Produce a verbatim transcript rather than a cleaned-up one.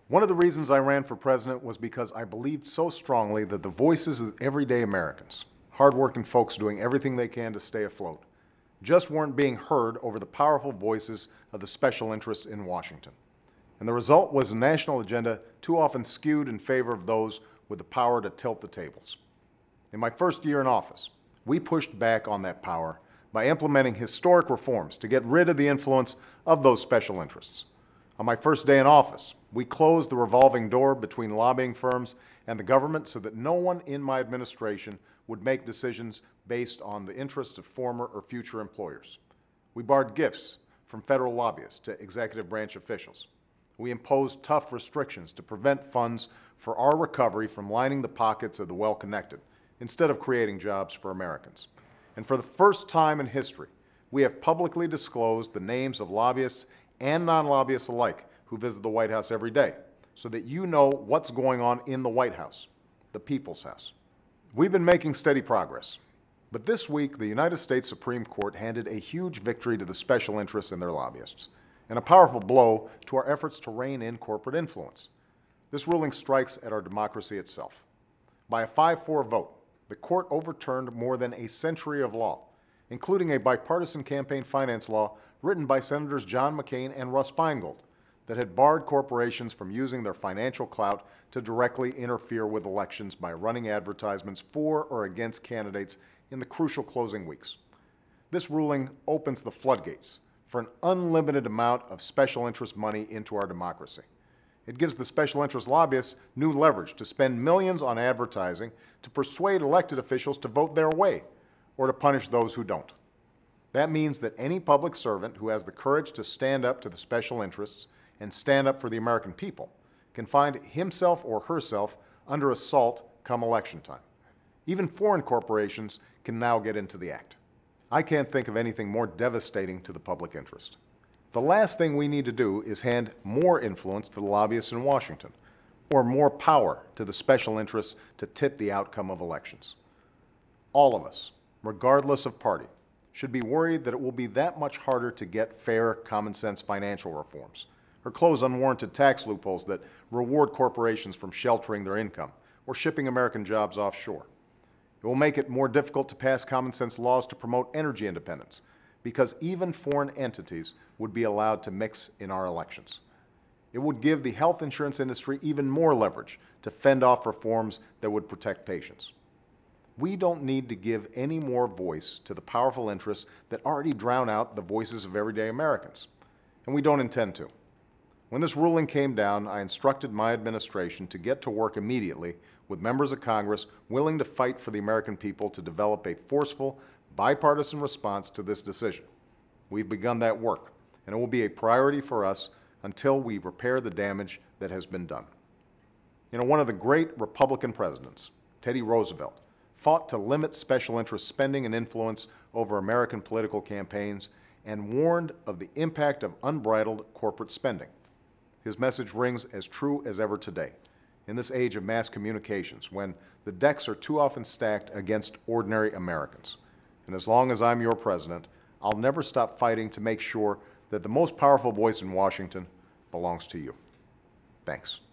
One of the reasons I ran for president was because I believed so strongly that the voices of everyday Americans, hardworking folks doing everything they can to stay afloat, just weren't being heard over the powerful voices of the special interests in Washington. And the result was a national agenda too often skewed in favor of those with the power to tilt the tables. In my first year in office, we pushed back on that power by implementing historic reforms to get rid of the influence of those special interests. On my first day in office, we closed the revolving door between lobbying firms and the government so that no one in my administration would make decisions based on the interests of former or future employers. We barred gifts from federal lobbyists to executive branch officials. We imposed tough restrictions to prevent funds for our recovery from lining the pockets of the well-connected, instead of creating jobs for Americans. And for the first time in history, we have publicly disclosed the names of lobbyists and non-lobbyists alike who visit the White House every day, so that you know what's going on in the White House, the people's house. We've been making steady progress, but this week the United States Supreme Court handed a huge victory to the special interests and their lobbyists, and a powerful blow to our efforts to rein in corporate influence. This ruling strikes at our democracy itself. By a five four vote, the court overturned more than a century of law, including a bipartisan campaign finance law written by Senators John McCain and Russ Feingold that had barred corporations from using their financial clout to directly interfere with elections by running advertisements for or against candidates in the crucial closing weeks. This ruling opens the floodgates for an unlimited amount of special interest money into our democracy. It gives the special interest lobbyists new leverage to spend millions on advertising to persuade elected officials to vote their way or to punish those who don't. That means that any public servant who has the courage to stand up to the special interests and stand up for the American people can find himself or herself under assault come election time. Even foreign corporations can now get into the act. I can't think of anything more devastating to the public interest. The last thing we need to do is hand more influence to the lobbyists in Washington, or more power to the special interests to tip the outcome of elections. All of us, regardless of party, should be worried that it will be that much harder to get fair, common-sense financial reforms, or close unwarranted tax loopholes that reward corporations from sheltering their income, or shipping American jobs offshore. It will make it more difficult to pass common-sense laws to promote energy independence, because even foreign entities would be allowed to mix in our elections. It would give the health insurance industry even more leverage to fend off reforms that would protect patients. We don't need to give any more voice to the powerful interests that already drown out the voices of everyday Americans, and we don't intend to. When this ruling came down, I instructed my administration to get to work immediately with members of Congress willing to fight for the American people to develop a forceful, bipartisan response to this decision. We've begun that work, and it will be a priority for us until we repair the damage that has been done. You know, one of the great Republican presidents, Teddy Roosevelt, fought to limit special interest spending and influence over American political campaigns and warned of the impact of unbridled corporate spending. His message rings as true as ever today, in this age of mass communications, when the decks are too often stacked against ordinary Americans. And as long as I'm your president, I'll never stop fighting to make sure that the most powerful voice in Washington belongs to you. Thanks.